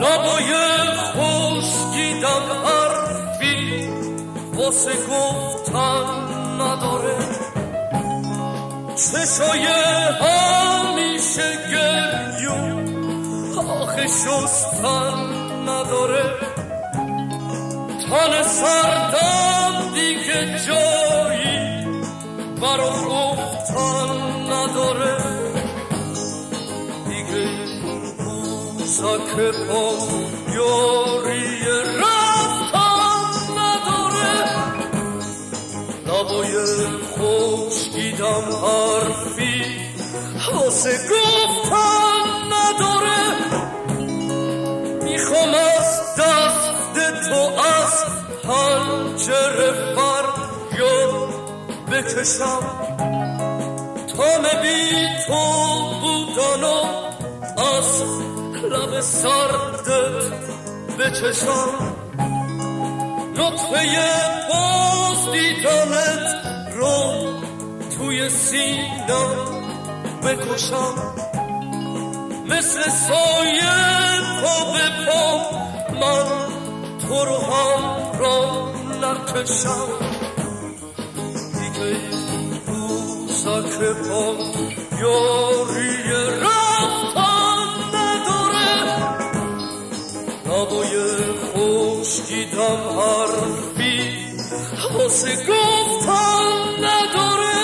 لبای خشکیدم حرفی واسه گفتن نداره، چشای همیشه گریون آخه شستن نداره، تن سردم دیگه جایی برا گفتن نداره، دیگه روزک پا یاری رفتن نداره، لبای خشکیدم حرفی واسه گفتن نداره، میخوام از دست تو از پنجره فریاد بکشم، تا بی تو بودن و از لب سردت بچشم، نطفه باز دیدنت رو توی سینم بکشم، مثل سایه پا به پا من تو رو هم را نکشم، دیگه روزک پا یاری رفتن نداره، لبای خشکیدم حرفی واسه گفتن نداره.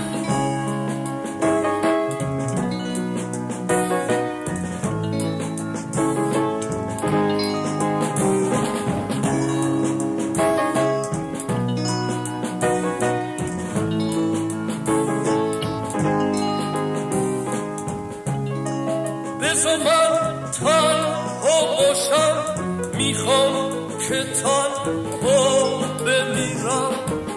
بذار من تنها باشم، میخوام که تنها بمیرم،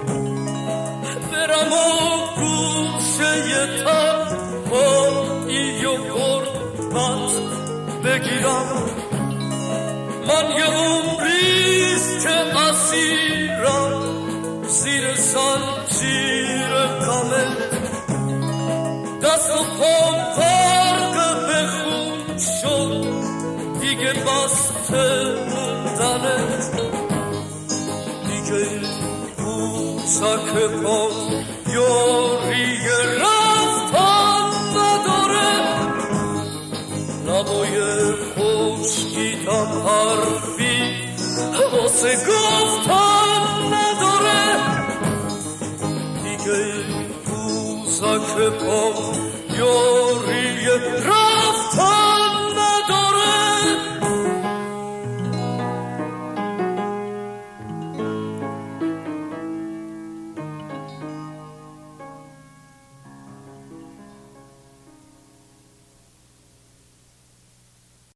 برم و گوشه تنهایی و غربت بگیرم، من یه عمریست که اسیرم زیر زنجیر غمت، دست و پام غرق به خون شد دیگه بسته موندنت، دیگه روزک پا یاری رفتن نداره، لبای خشکیدم حرفی واسه گفتن نداره، دیگه روزک پا یاری رفتن